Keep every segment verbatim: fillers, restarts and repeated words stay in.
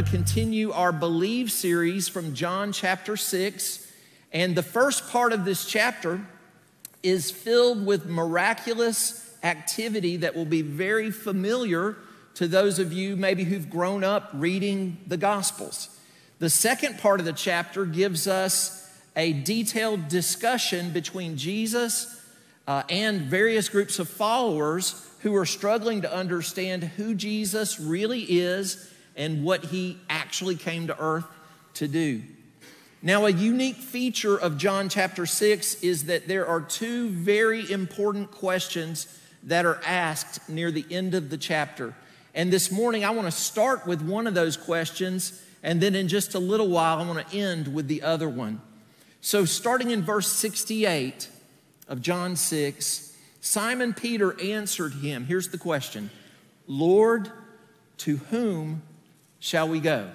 continue our Believe series from John chapter six. And the first part of this chapter is filled with miraculous activity that will be very familiar to those of you maybe who've grown up reading the Gospels. The second part of the chapter gives us a detailed discussion between Jesus uh, and various groups of followers who are struggling to understand who Jesus really is and what he actually came to earth to do. Now, a unique feature of John chapter six is that there are two very important questions that are asked near the end of the chapter. And this morning, I want to start with one of those questions, and then in just a little while, I want to end with the other one. So starting in verse sixty-eight of John six, Simon Peter answered him. Here's the question: Lord, to whom shall we go?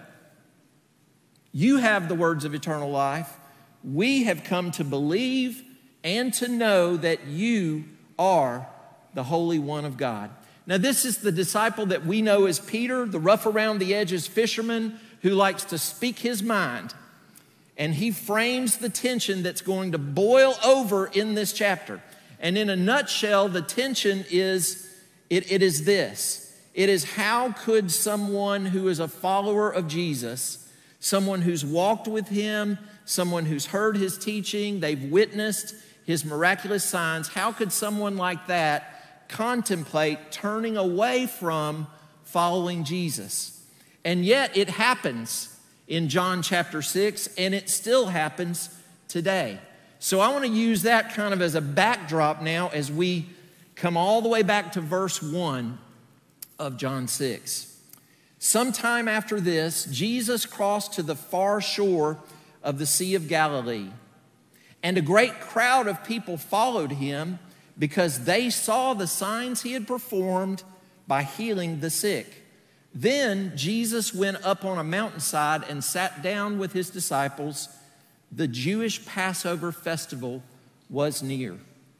You have the words of eternal life. We have come to believe and to know that you are the Holy One of God. Now, this is the disciple that we know as Peter, the rough around the edges fisherman who likes to speak his mind. And he frames the tension that's going to boil over in this chapter. And in a nutshell, the tension is, it, it is this. It is, how could someone who is a follower of Jesus, someone who's walked with him, someone who's heard his teaching, they've witnessed his miraculous signs, how could someone like that contemplate turning away from following Jesus? And yet it happens in John chapter six, and it still happens today. So I want to use that kind of as a backdrop now as we come all the way back to verse one of John six. Sometime after this, Jesus crossed to the far shore of the Sea of Galilee, and a great crowd of people followed him because they saw the signs he had performed by healing the sick. Then Jesus went up on a mountainside and sat down with his disciples. The Jewish Passover festival was near.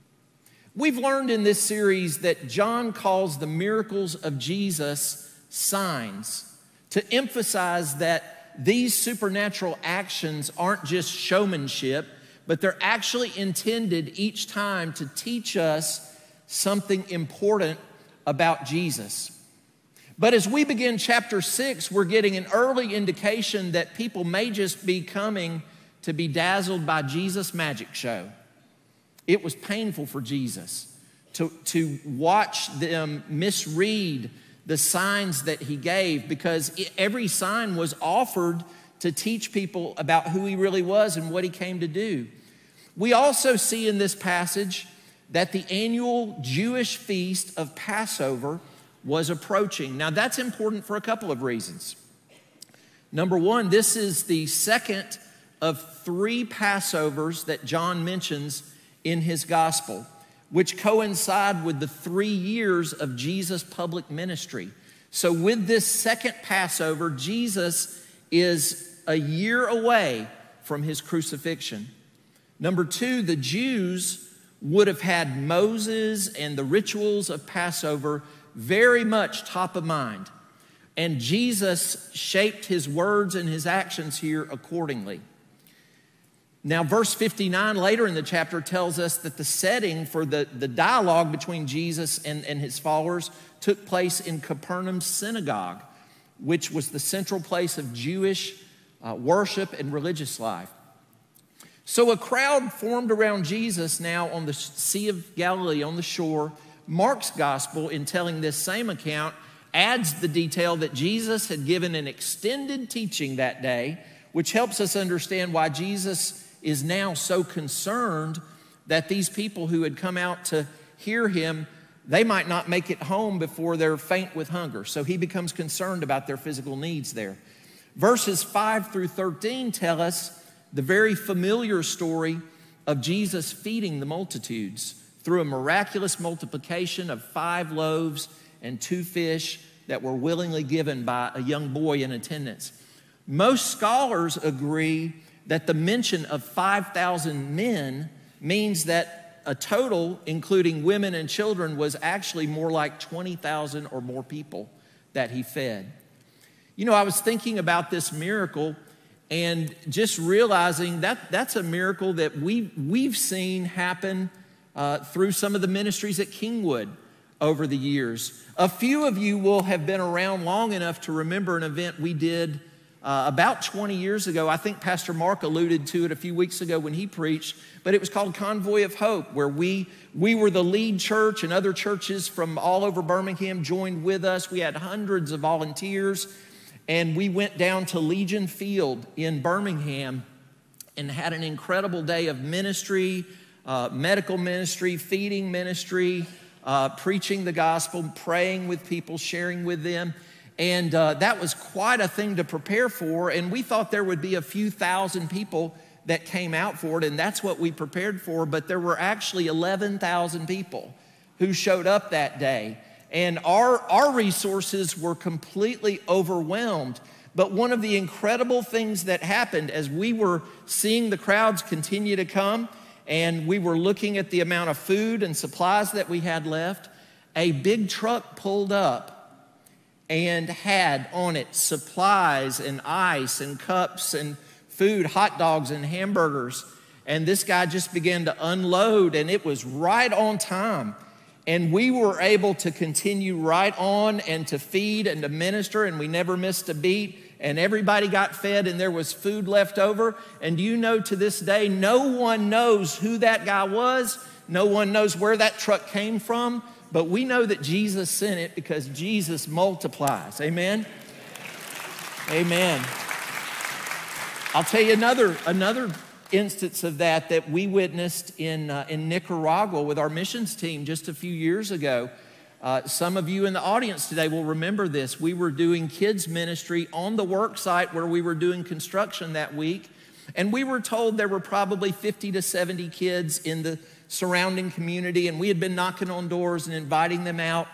We've learned in this series that John calls the miracles of Jesus signs, to emphasize that these supernatural actions aren't just showmanship, but they're actually intended each time to teach us something important about Jesus. But as we begin chapter six, we're getting an early indication that people may just be coming to be dazzled by Jesus' magic show. It was painful for Jesus to, to watch them misread the signs that he gave, because every sign was offered to teach people about who he really was and what he came to do. We also see in this passage that the annual Jewish feast of Passover was approaching. Now, that's important for a couple of reasons. Number one, this is the second of three Passovers that John mentions in his gospel, which coincide with the three years of Jesus' public ministry. So with this second Passover, Jesus is a year away from his crucifixion. Number two, the Jews would have had Moses and the rituals of Passover very much top of mind. And Jesus shaped his words and his actions here accordingly. Now, verse fifty-nine later in the chapter tells us that the setting for the, the dialogue between Jesus and, and his followers took place in Capernaum's synagogue, which was the central place of Jewish uh, worship and religious life. So a crowd formed around Jesus now on the Sea of Galilee on the shore. Mark's gospel, in telling this same account, adds the detail that Jesus had given an extended teaching that day, which helps us understand why Jesus is now so concerned that these people who had come out to hear him, they might not make it home before they're faint with hunger. So he becomes concerned about their physical needs there. Verses five through thirteen tell us the very familiar story of Jesus feeding the multitudes through a miraculous multiplication of five loaves and two fish that were willingly given by a young boy in attendance. Most scholars agree that the mention of five thousand men means that a total, including women and children, was actually more like twenty thousand or more people that he fed. You know, I was thinking about this miracle and just realizing that that's a miracle that we, we've seen happen uh, through some of the ministries at Kingwood over the years. A few of you will have been around long enough to remember an event we did uh, about twenty years ago. I think Pastor Mark alluded to it a few weeks ago when he preached, but it was called Convoy of Hope, where we, we were the lead church and other churches from all over Birmingham joined with us. We had hundreds of volunteers. And we went down to Legion Field in Birmingham and had an incredible day of ministry, uh, medical ministry, feeding ministry, uh, preaching the gospel, praying with people, sharing with them. And uh, that was quite a thing to prepare for. And we thought there would be a few thousand people that came out for it, and that's what we prepared for. But there were actually eleven thousand people who showed up that day. And our, our resources were completely overwhelmed. But one of the incredible things that happened as we were seeing the crowds continue to come and we were looking at the amount of food and supplies that we had left, a big truck pulled up and had on it supplies and ice and cups and food, hot dogs and hamburgers. And this guy just began to unload, and it was right on time. And we were able to continue right on and to feed and to minister, and we never missed a beat. And everybody got fed, and there was food left over. And you know, to this day, no one knows who that guy was. No one knows where that truck came from. But we know that Jesus sent it because Jesus multiplies. Amen? Amen. I'll tell you another, another instance of that that we witnessed in, uh, in Nicaragua with our missions team just a few years ago. Uh, some of you in the audience today will remember this. We were doing kids ministry on the work site where we were doing construction that week, and we were told there were probably fifty to seventy kids in the surrounding community, and we had been knocking on doors and inviting them out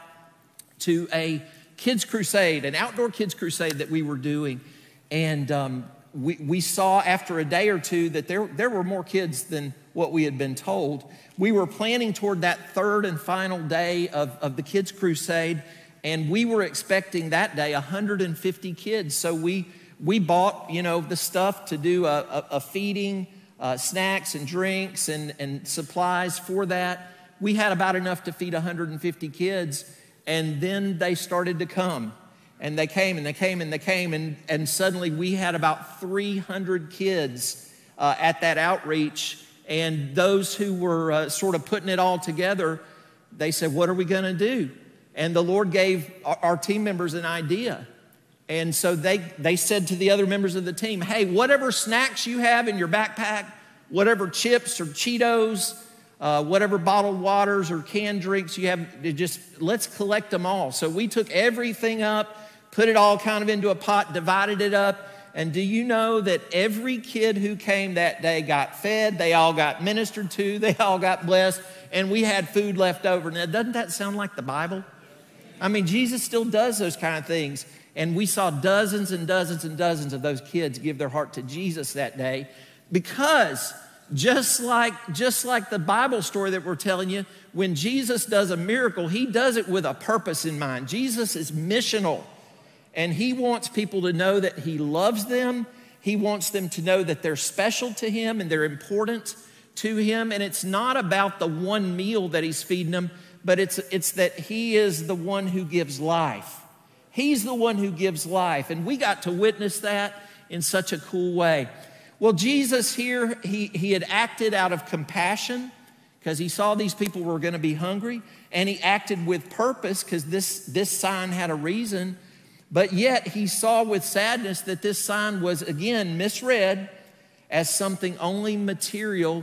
to a kids crusade, an outdoor kids crusade that we were doing. And um, We, we saw after a day or two that there, there were more kids than what we had been told. We were planning toward that third and final day of, of the Kids Crusade, and we were expecting that day one hundred fifty kids. So we, we bought, you know, the stuff to do a, a, a feeding, uh, snacks and drinks and, and supplies for that. We had about enough to feed one hundred fifty kids, and then they started to come. And they came and they came and they came, and, and suddenly we had about three hundred kids uh, at that outreach. And those who were uh, sort of putting it all together, they said, what are we going to do? And the Lord gave our, our team members an idea. And so they, they said to the other members of the team, hey, whatever snacks you have in your backpack, whatever chips or Cheetos, Uh, whatever bottled waters or canned drinks you have, just let's collect them all. So we took everything up, put it all kind of into a pot, divided it up. And do you know that every kid who came that day got fed, they all got ministered to, they all got blessed, and we had food left over. Now, doesn't that sound like the Bible? I mean, Jesus still does those kind of things. And we saw dozens and dozens and dozens of those kids give their heart to Jesus that day, because Just like, just like the Bible story that we're telling you, when Jesus does a miracle, he does it with a purpose in mind. Jesus is missional, and he wants people to know that he loves them. He wants them to know that they're special to him and they're important to him. And it's not about the one meal that he's feeding them, but it's, it's that he is the one who gives life. He's the one who gives life, and we got to witness that in such a cool way. Well, Jesus here, he, he had acted out of compassion because he saw these people were going to be hungry, and he acted with purpose because this, this sign had a reason. But yet he saw with sadness that this sign was, again, misread as something only material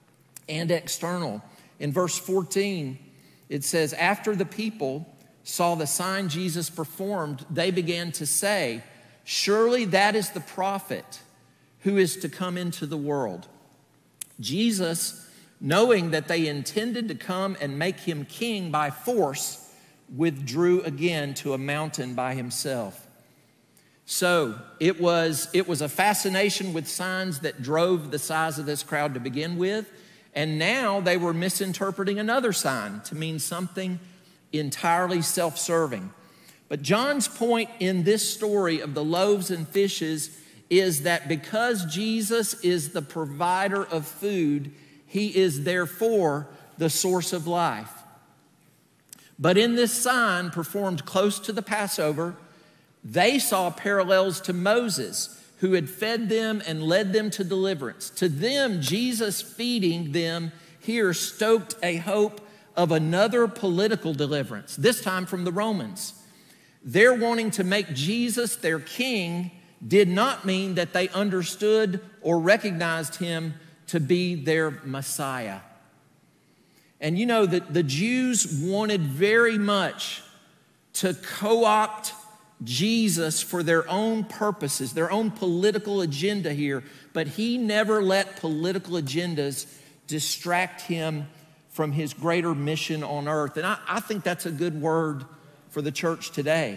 and external. In verse fourteen, it says, after the people saw the sign Jesus performed, they began to say, surely that is the prophet who is to come into the world. Jesus, knowing that they intended to come and make him king by force, withdrew again to a mountain by himself. So it was, it was a fascination with signs that drove the size of this crowd to begin with. And now they were misinterpreting another sign to mean something entirely self-serving. But John's point in this story of the loaves and fishes is that because Jesus is the provider of food, he is therefore the source of life. But in this sign performed close to the Passover, they saw parallels to Moses, who had fed them and led them to deliverance. To them, Jesus feeding them here stoked a hope of another political deliverance, this time from the Romans. Their wanting to make Jesus their king did not mean that they understood or recognized him to be their Messiah. And you know that the Jews wanted very much to co-opt Jesus for their own purposes, their own political agenda here, but he never let political agendas distract him from his greater mission on earth. And I, I think that's a good word for the church today.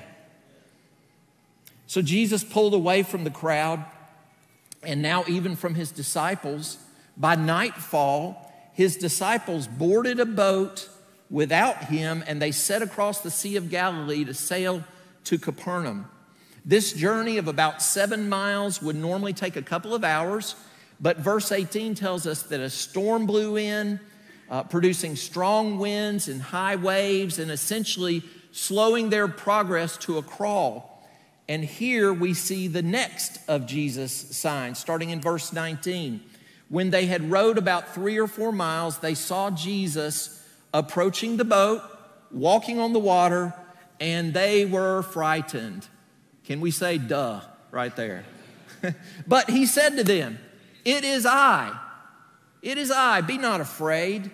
So Jesus pulled away from the crowd, and now even from his disciples. By nightfall, his disciples boarded a boat without him, and they set across the Sea of Galilee to sail to Capernaum. This journey of about seven miles would normally take a couple of hours, but verse eighteen tells us that a storm blew in, uh, producing strong winds and high waves, and essentially slowing their progress to a crawl. And here we see the next of Jesus' signs, starting in verse nineteen. When they had rowed about three or four miles, they saw Jesus approaching the boat, walking on the water, and they were frightened. Can we say duh right there? But he said to them, "It is I. It is I. Be not afraid."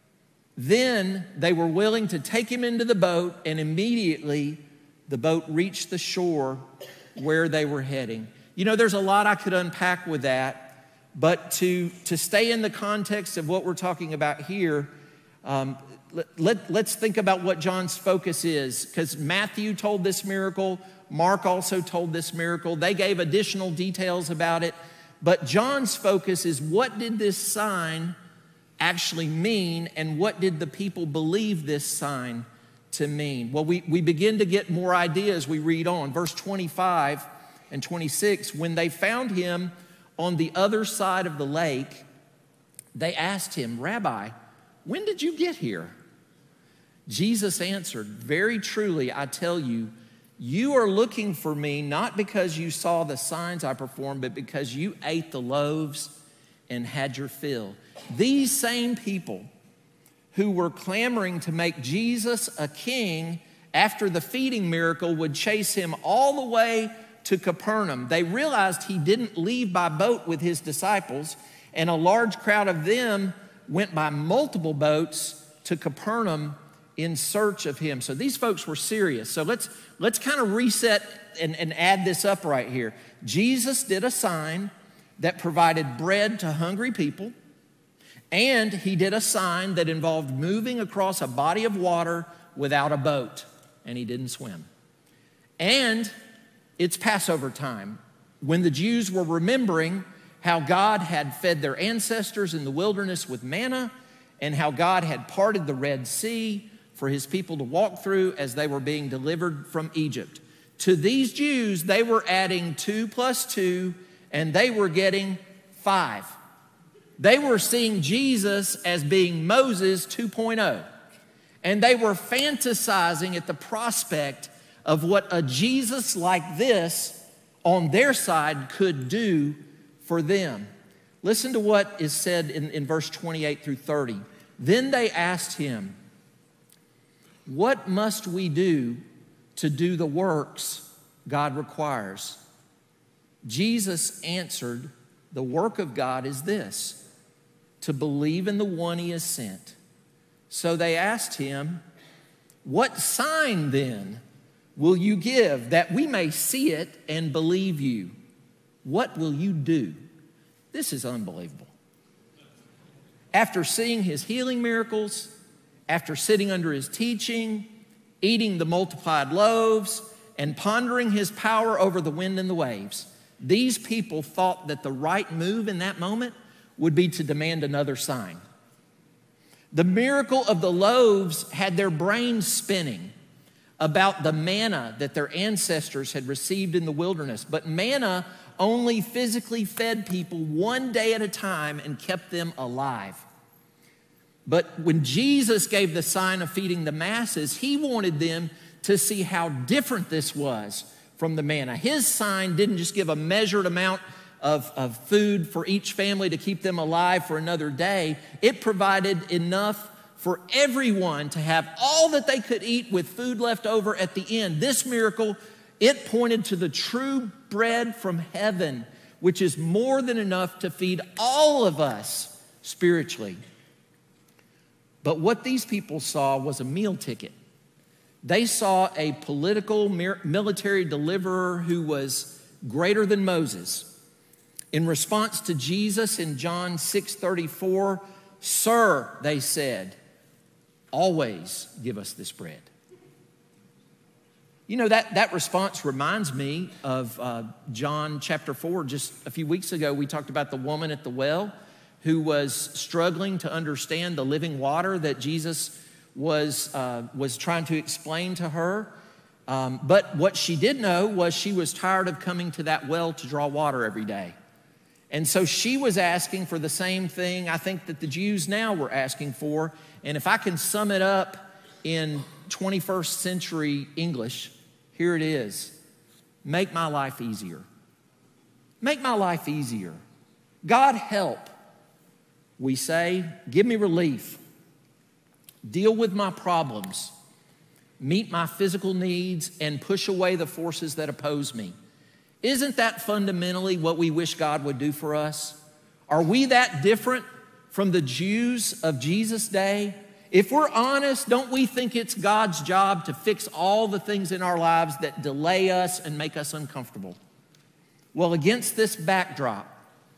Then they were willing to take him into the boat, and immediately the boat reached the shore where they were heading. You know, there's a lot I could unpack with that, but to, to stay in the context of what we're talking about here, um, let, let, let's think about what John's focus is, because Matthew told this miracle, Mark also told this miracle. They gave additional details about it, but John's focus is, what did this sign actually mean, and what did the people believe this sign to mean? Well, we, we begin to get more ideas. We read on. Verse twenty-five and twenty-six, when they found him on the other side of the lake, they asked him, "Rabbi, when did you get here?" Jesus answered, "Very truly, I tell you, you are looking for me not because you saw the signs I performed, but because you ate the loaves and had your fill." These same people who were clamoring to make Jesus a king after the feeding miracle would chase him all the way to Capernaum. They realized he didn't leave by boat with his disciples, and a large crowd of them went by multiple boats to Capernaum in search of him. So these folks were serious. So let's, let's kind of reset and, and add this up right here. Jesus did a sign that provided bread to hungry people, and he did a sign that involved moving across a body of water without a boat, and he didn't swim. And it's Passover time, when the Jews were remembering how God had fed their ancestors in the wilderness with manna, and how God had parted the Red Sea for his people to walk through as they were being delivered from Egypt. To these Jews, they were adding two plus two, and they were getting five. They were seeing Jesus as being Moses two point oh. And they were fantasizing at the prospect of what a Jesus like this on their side could do for them. Listen to what is said in, in verse twenty-eight through thirty. Then they asked him, "What must we do to do the works God requires?" Jesus answered, "The work of God is this, to believe in the one he has sent." So they asked him, "What sign then will you give that we may see it and believe you? What will you do?" This is unbelievable. After seeing his healing miracles, after sitting under his teaching, eating the multiplied loaves, and pondering his power over the wind and the waves, these people thought that the right move in that moment would be to demand another sign. The miracle of the loaves had their brains spinning. about the manna that their ancestors had received in the wilderness. But manna only physically fed people one day at a time and kept them alive. But when Jesus gave the sign of feeding the masses, he wanted them to see how different this was from the manna. His sign didn't just give a measured amount of, of food for each family to keep them alive for another day. It provided enough for everyone to have all that they could eat with food left over at the end. This miracle, it pointed to the true bread from heaven, which is more than enough to feed all of us spiritually. But what these people saw was a meal ticket. They saw a political military deliverer who was greater than Moses. In response to Jesus in John six thirty-four, "Sir," they said, "always give us this bread." You know, that, that response reminds me of uh, John chapter four. Just a few weeks ago, we talked about the woman at the well who was struggling to understand the living water that Jesus was, uh, was trying to explain to her. Um, but what she did know was she was tired of coming to that well to draw water every day. And so she was asking for the same thing I think that the Jews now were asking for. And if I can sum it up in twenty-first century English, here it is. Make my life easier. Make my life easier. God help. We say, give me relief. Deal with my problems. Meet my physical needs and push away the forces that oppose me. Isn't that fundamentally what we wish God would do for us? Are we that different from the Jews of Jesus' day? If we're honest, don't we think it's God's job to fix all the things in our lives that delay us and make us uncomfortable? Well, against this backdrop,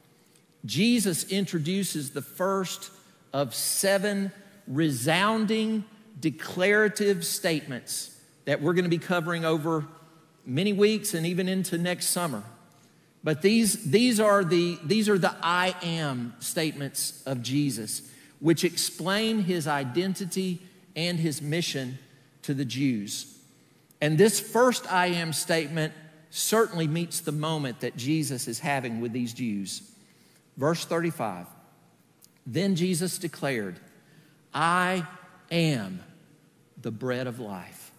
Jesus introduces the first of seven resounding declarative statements that we're going to be covering over many weeks and even into next summer. But these, these, are the, these are the I am statements of Jesus, which explain his identity and his mission to the Jews. And this first I am statement certainly meets the moment that Jesus is having with these Jews. Verse thirty-five, then Jesus declared, I am the bread of life.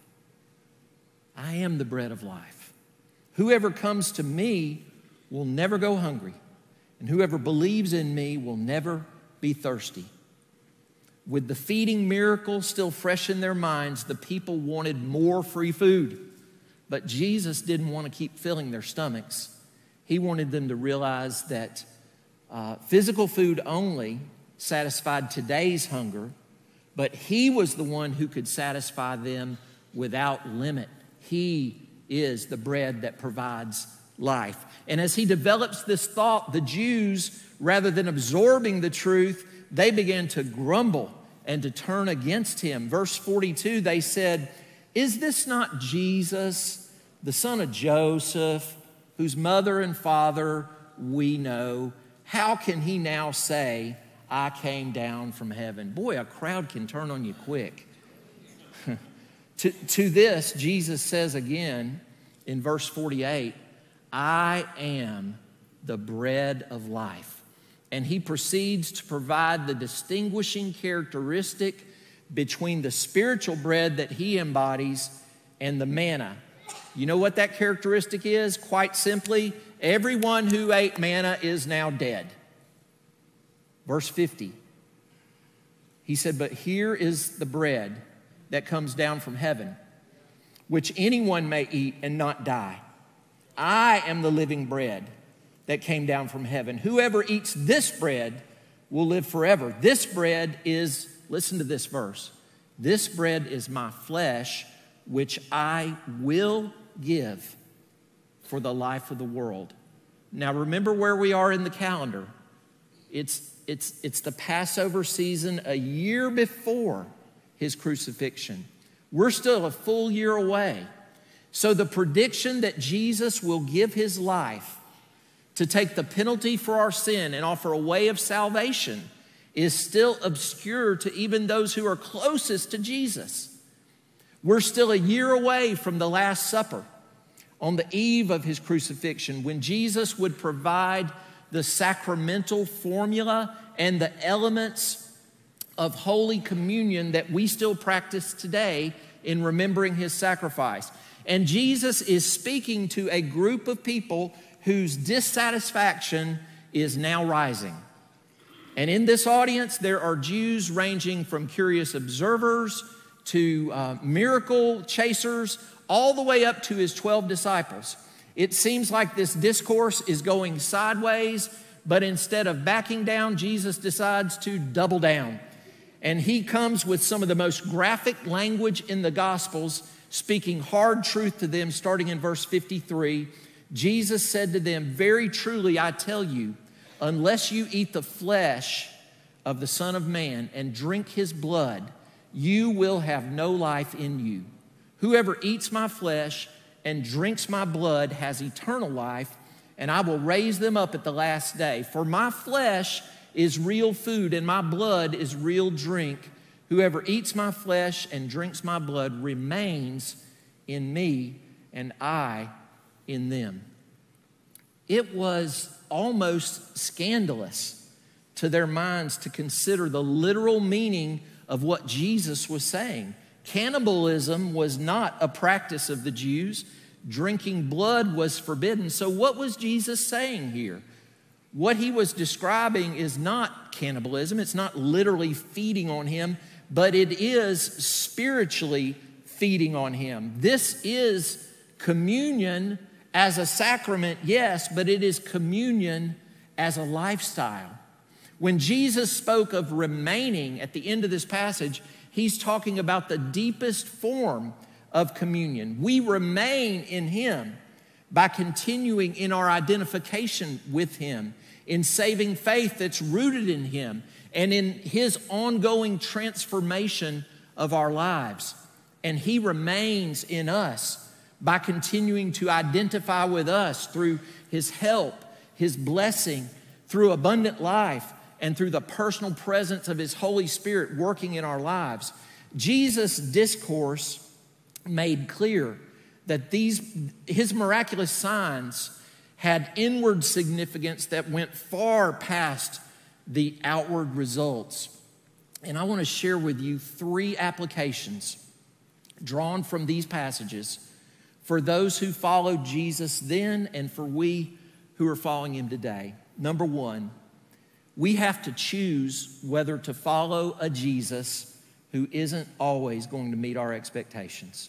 I am the bread of life. Whoever comes to me will never go hungry, and whoever believes in me will never be thirsty. With the feeding miracle still fresh in their minds, the people wanted more free food. But Jesus didn't want to keep filling their stomachs. He wanted them to realize that uh, physical food only satisfied today's hunger, but he was the one who could satisfy them without limit. He is the bread that provides life. And as he develops this thought, the Jews, rather than absorbing the truth, they began to grumble and to turn against him. Verse forty-two, they said, is this not Jesus, the son of Joseph, whose mother and father we know? How can he now say, I came down from heaven? Boy, a crowd can turn on you quick. to, to this, Jesus says again in verse forty-eight, I am the bread of life. And he proceeds to provide the distinguishing characteristic between the spiritual bread that he embodies and the manna. You know what that characteristic is? Quite simply, everyone who ate manna is now dead. Verse fifty, he said, but here is the bread that comes down from heaven, which anyone may eat and not die. I am the living bread that came down from heaven. Whoever eats this bread will live forever. This bread is, listen to this verse, this bread is my flesh, which I will give for the life of the world. Now remember where we are in the calendar. It's, it's, it's the Passover season a year before his crucifixion. We're still a full year away. So the prediction that Jesus will give his life to take the penalty for our sin and offer a way of salvation is still obscure to even those who are closest to Jesus. We're still a year away from the Last Supper, on the eve of his crucifixion, when Jesus would provide the sacramental formula and the elements of Holy Communion that we still practice today in remembering his sacrifice. And Jesus is speaking to a group of people whose dissatisfaction is now rising. And in this audience, there are Jews ranging from curious observers to uh, miracle chasers, all the way up to his twelve disciples. It seems like this discourse is going sideways, but instead of backing down, Jesus decides to double down. And he comes with some of the most graphic language in the Gospels, speaking hard truth to them, starting in verse fifty-three. Jesus said to them, "Very truly I tell you, unless you eat the flesh of the Son of Man and drink his blood, you will have no life in you. Whoever eats my flesh and drinks my blood has eternal life, and I will raise them up at the last day. For my flesh is real food, and my blood is real drink. Whoever eats my flesh and drinks my blood remains in me, and I in them." It was almost scandalous to their minds to consider the literal meaning of what Jesus was saying. Cannibalism was not a practice of the Jews. Drinking blood was forbidden. So what was Jesus saying here? What he was describing is not cannibalism. It's not literally feeding on him, but it is spiritually feeding on him. This is communion as a sacrament, yes, but it is communion as a lifestyle. When Jesus spoke of remaining at the end of this passage, he's talking about the deepest form of communion. We remain in him by continuing in our identification with him, in saving faith that's rooted in him, and in his ongoing transformation of our lives. And he remains in us by continuing to identify with us through his help, his blessing, through abundant life, and through the personal presence of his Holy Spirit working in our lives. Jesus' discourse made clear that these his miraculous signs had inward significance that went far past the outward results. And I want to share with you three applications drawn from these passages for those who followed Jesus then and for we who are following him today. Number one, we have to choose whether to follow a Jesus who isn't always going to meet our expectations.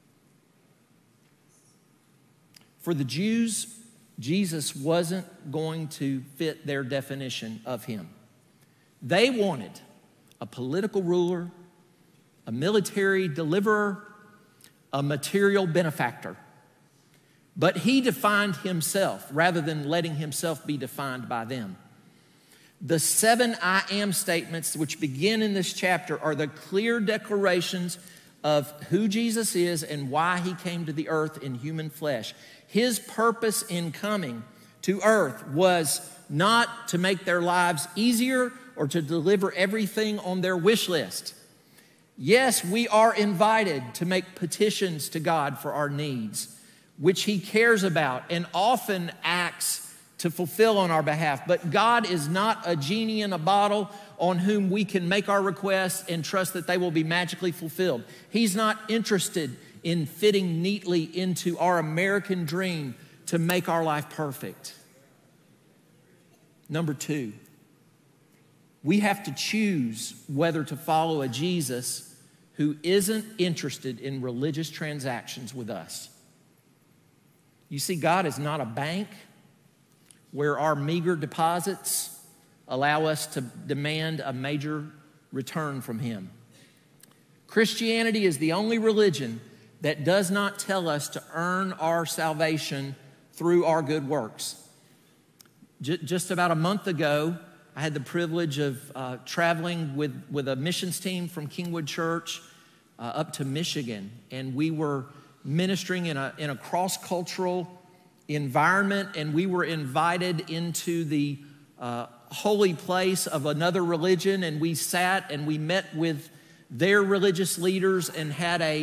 For the Jews, Jesus wasn't going to fit their definition of him. They wanted a political ruler, a military deliverer, a material benefactor. But he defined himself rather than letting himself be defined by them. The seven I am statements which begin in this chapter are the clear declarations of who Jesus is and why he came to the earth in human flesh. His purpose in coming to earth was not to make their lives easier or to deliver everything on their wish list. Yes, we are invited to make petitions to God for our needs, which he cares about and often acts to fulfill on our behalf. But God is not a genie in a bottle on whom we can make our requests and trust that they will be magically fulfilled. He's not interested in fitting neatly into our American dream to make our life perfect. Number two, we have to choose whether to follow a Jesus who isn't interested in religious transactions with us. You see, God is not a bank where our meager deposits allow us to demand a major return from him. Christianity is the only religion that does not tell us to earn our salvation through our good works. J- just about a month ago, I had the privilege of uh, traveling with, with a missions team from Kingwood Church uh, up to Michigan, and we were ministering in a, in a cross-cultural environment, and we were invited into the uh, holy place of another religion, and we sat and we met with their religious leaders and had a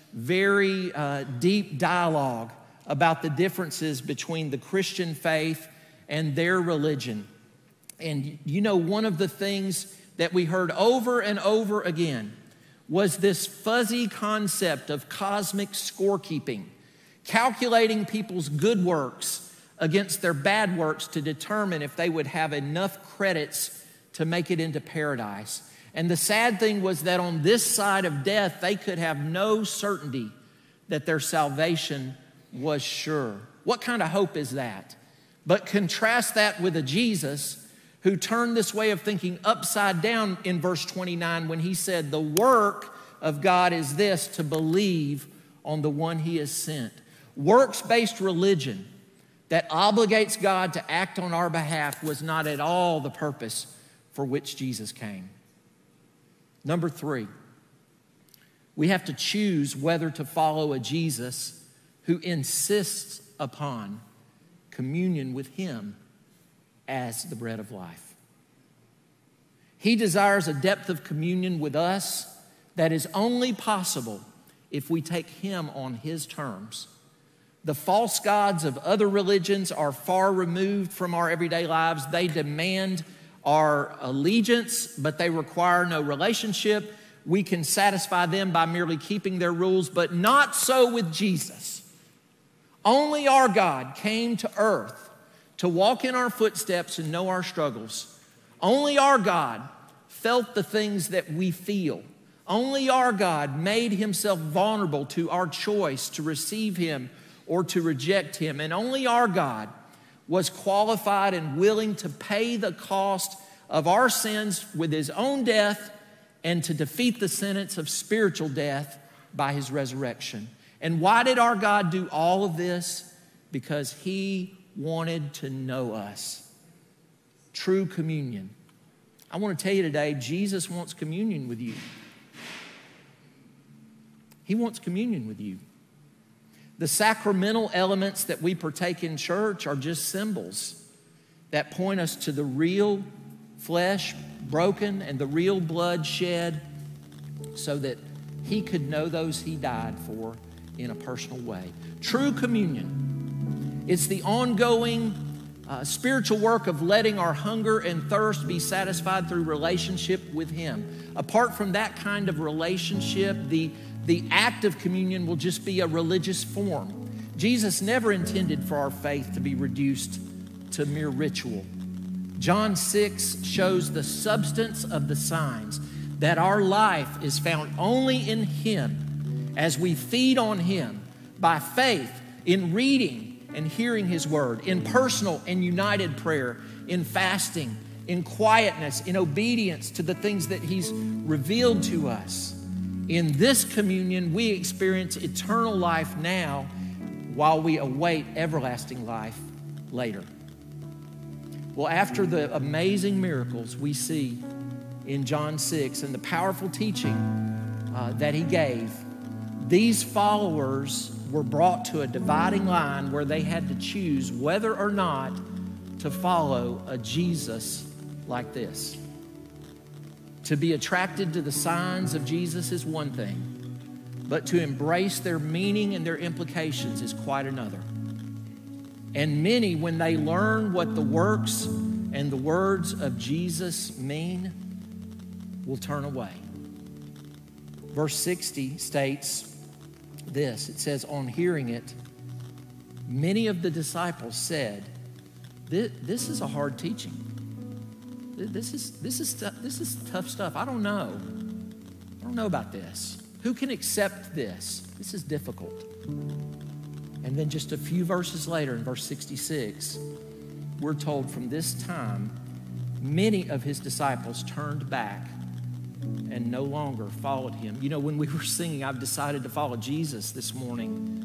very uh, deep dialogue about the differences between the Christian faith and their religion. And you know, one of the things that we heard over and over again was this fuzzy concept of cosmic scorekeeping, calculating people's good works against their bad works to determine if they would have enough credits to make it into paradise. And the sad thing was that on this side of death, they could have no certainty that their salvation was sure. What kind of hope is that? But contrast that with a Jesus who turned this way of thinking upside down in verse twenty-nine when he said, the work of God is this, to believe on the one he has sent. Works-based religion that obligates God to act on our behalf was not at all the purpose for which Jesus came. Number three, we have to choose whether to follow a Jesus who insists upon communion with him as the bread of life. He desires a depth of communion with us that is only possible if we take him on his terms. The false gods of other religions are far removed from our everyday lives. They demand our allegiance, but they require no relationship. We can satisfy them by merely keeping their rules, but not so with Jesus. Only our God came to earth to walk in our footsteps and know our struggles. Only our God felt the things that we feel. Only our God made himself vulnerable to our choice to receive him or to reject him. And only our God was qualified and willing to pay the cost of our sins with his own death and to defeat the sentence of spiritual death by his resurrection. And why did our God do all of this? Because he wanted to know us. True communion. I want to tell you today, Jesus wants communion with you. He wants communion with you. The sacramental elements that we partake in church are just symbols that point us to the real flesh broken and the real blood shed so that he could know those he died for in a personal way. True communion. It's the ongoing uh, spiritual work of letting our hunger and thirst be satisfied through relationship with him. Apart from that kind of relationship, the The act of communion will just be a religious form. Jesus never intended for our faith to be reduced to mere ritual. John six shows the substance of the signs, that our life is found only in him as we feed on him by faith in reading and hearing his word, in personal and united prayer, in fasting, in quietness, in obedience to the things that he's revealed to us. In this communion, we experience eternal life now while we await everlasting life later. Well, after the amazing miracles we see in John six and the powerful teaching uh, that he gave, these followers were brought to a dividing line where they had to choose whether or not to follow a Jesus like this. To be attracted to the signs of Jesus is one thing, but to embrace their meaning and their implications is quite another. And many, when they learn what the works and the words of Jesus mean, will turn away. Verse sixty states this. It says, on hearing it, many of the disciples said, this is a hard teaching. This is, this is, this is tough stuff. I don't know. I don't know about this. Who can accept this? This is difficult. And then just a few verses later, in verse sixty-six, we're told from this time, many of his disciples turned back and no longer followed him. You know, when we were singing, I've decided to follow Jesus this morning,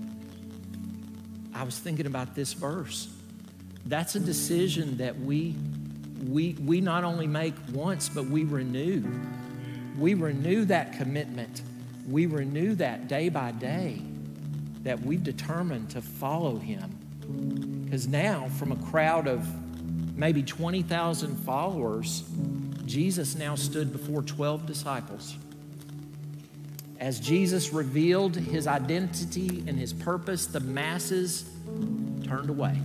I was thinking about this verse. That's a decision that we We, we not only make once, but we renew. We renew that commitment. We renew that day by day that we've determined to follow him. Because now, from a crowd of maybe twenty thousand followers, Jesus now stood before twelve disciples. As Jesus revealed his identity and his purpose, the masses turned away.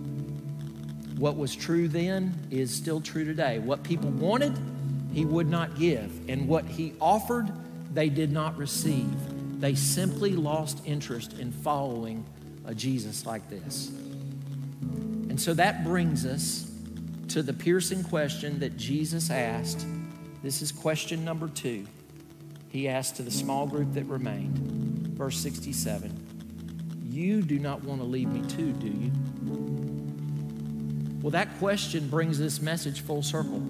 What was true then is still true today. What people wanted, he would not give. And what he offered, they did not receive. They simply lost interest in following a Jesus like this. And so that brings us to the piercing question that Jesus asked. This is question number two. He asked to the small group that remained, verse sixty-seven, you do not want to leave me too, do you? Well, that question brings this message full circle.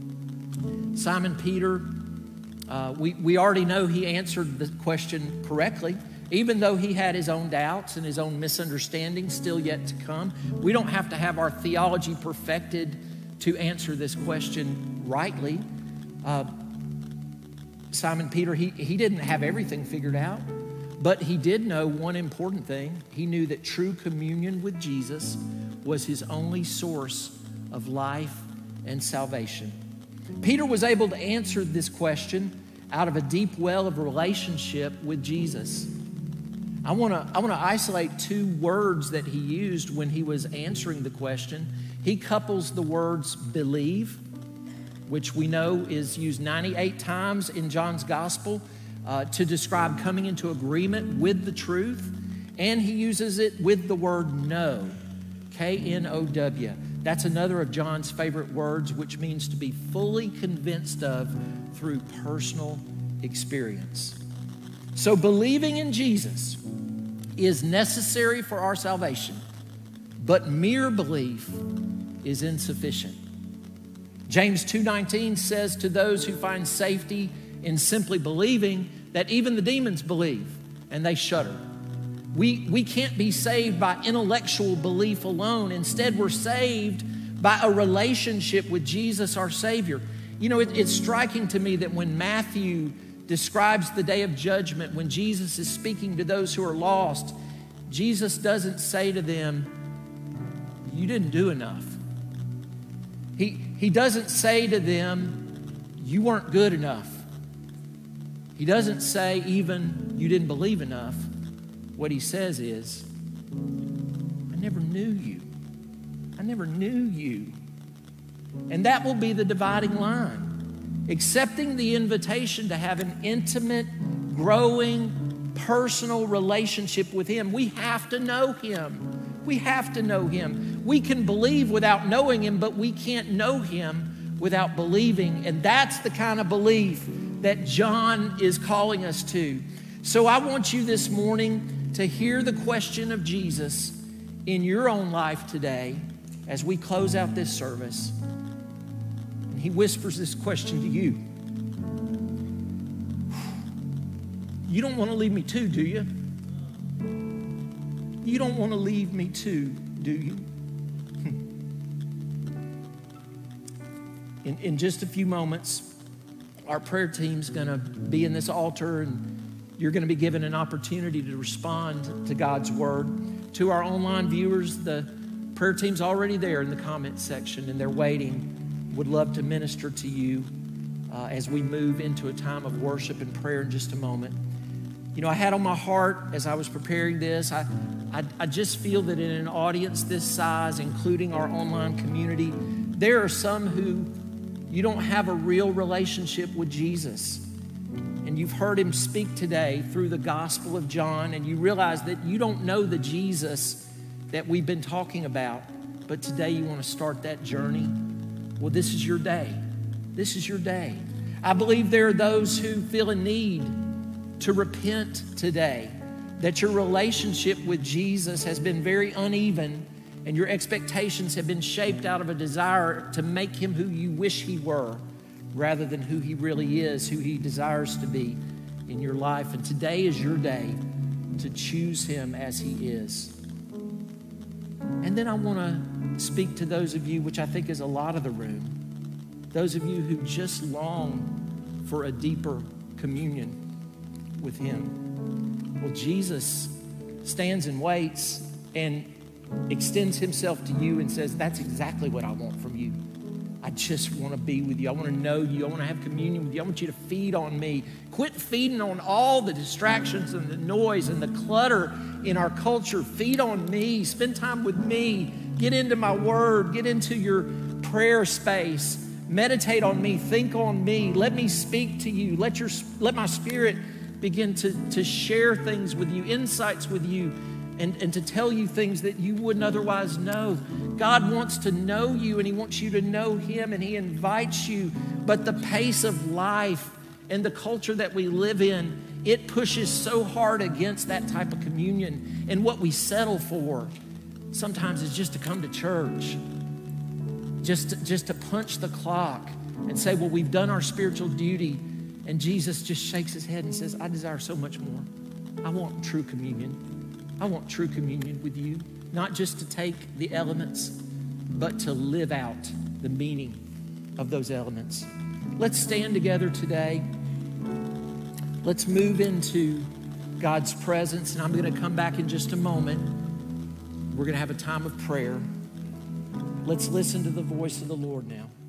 Simon Peter, uh, we, we already know he answered the question correctly, even though he had his own doubts and his own misunderstandings still yet to come. We don't have to have our theology perfected to answer this question rightly. Uh, Simon Peter, he, he didn't have everything figured out, but he did know one important thing. He knew that true communion with Jesus was his only source of life and salvation. Peter was able to answer this question out of a deep well of relationship with Jesus. I want to I want to isolate two words that he used when he was answering the question. He couples the words believe, which we know is used ninety-eight times in John's gospel uh, to describe coming into agreement with the truth. And he uses it with the word know, K N O W. That's another of John's favorite words, which means to be fully convinced of through personal experience. So believing in Jesus is necessary for our salvation, but mere belief is insufficient. James two nineteen says to those who find safety in simply believing that even the demons believe and they shudder. We, we can't be saved by intellectual belief alone. Instead, we're saved by a relationship with Jesus, our Savior. You know, it, it's striking to me that when Matthew describes the day of judgment, when Jesus is speaking to those who are lost, Jesus doesn't say to them, you didn't do enough. He, he doesn't say to them, you weren't good enough. He doesn't say even, you didn't believe enough. What he says is, I never knew you. I never knew you. And that will be the dividing line. Accepting the invitation to have an intimate, growing, personal relationship with him. We have to know him. We have to know him. We can believe without knowing him, but we can't know him without believing. And that's the kind of belief that John is calling us to. So I want you this morning to hear the question of Jesus in your own life today as we close out this service. And he whispers this question to you. You don't want to leave me too, do you? You don't want to leave me too, do you? In, in just a few moments, our prayer team's going to be in this altar, and you're going to be given an opportunity to respond to God's word. To our online viewers, the prayer team's already there in the comment section, and they're waiting. Would love to minister to you uh, as we move into a time of worship and prayer in just a moment. You know, I had on my heart as I was preparing this, I, I, I just feel that in an audience this size, including our online community, there are some who you don't have a real relationship with Jesus. And you've heard him speak today through the Gospel of John, and you realize that you don't know the Jesus that we've been talking about, but today you want to start that journey. Well, this is your day. This is your day. I believe there are those who feel a need to repent today, that your relationship with Jesus has been very uneven, and your expectations have been shaped out of a desire to make him who you wish he were, rather than who he really is, who he desires to be in your life. And today is your day to choose him as he is. And then I want to speak to those of you, which I think is a lot of the room, those of you who just long for a deeper communion with him. Well, Jesus stands and waits and extends himself to you and says, that's exactly what I want from you. I just want to be with you. I want to know you. I want to have communion with you. I want you to feed on me. Quit feeding on all the distractions and the noise and the clutter in our culture. Feed on me. Spend time with me. Get into my word. Get into your prayer space. Meditate on me. Think on me. Let me speak to you. Let your let my spirit begin to, to share things with you, insights with you, and, and to tell you things that you wouldn't otherwise know. God wants to know you, and he wants you to know him, and he invites you. But the pace of life and the culture that we live in, it pushes so hard against that type of communion. And what we settle for sometimes is just to come to church, just to, just to punch the clock and say, well, we've done our spiritual duty. And Jesus just shakes his head and says, I desire so much more. I want true communion. I want true communion with you, not just to take the elements, but to live out the meaning of those elements. Let's stand together today. Let's move into God's presence, and I'm going to come back in just a moment. We're going to have a time of prayer. Let's listen to the voice of the Lord now.